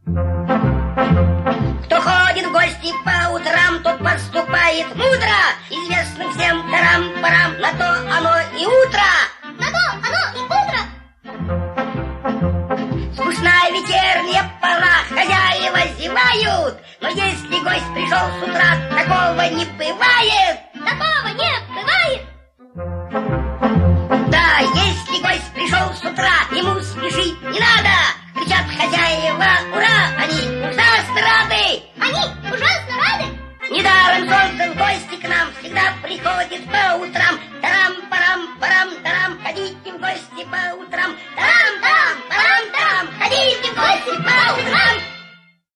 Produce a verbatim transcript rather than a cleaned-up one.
Кто ходит в гости по утрам, тот поступает мудро. Известно всем тарам-парам, на то оно и утро. На то оно и утро. Скучная вечерняя пора, хозяева зевают. Но если гость пришел с утра, такого не бывает. Такого не бывает. Да, если гость пришел с утра, ему спешить не надо. Кричат хозяева, ура, они ужасно рады. Они ужасно рады. Недаром солнце в гости к нам всегда приходит по утрам. Тарам-парам-парам-тарам, ходите в гости по утрам. Тарам-тарам-парам-тарам, ходите в гости по утрам.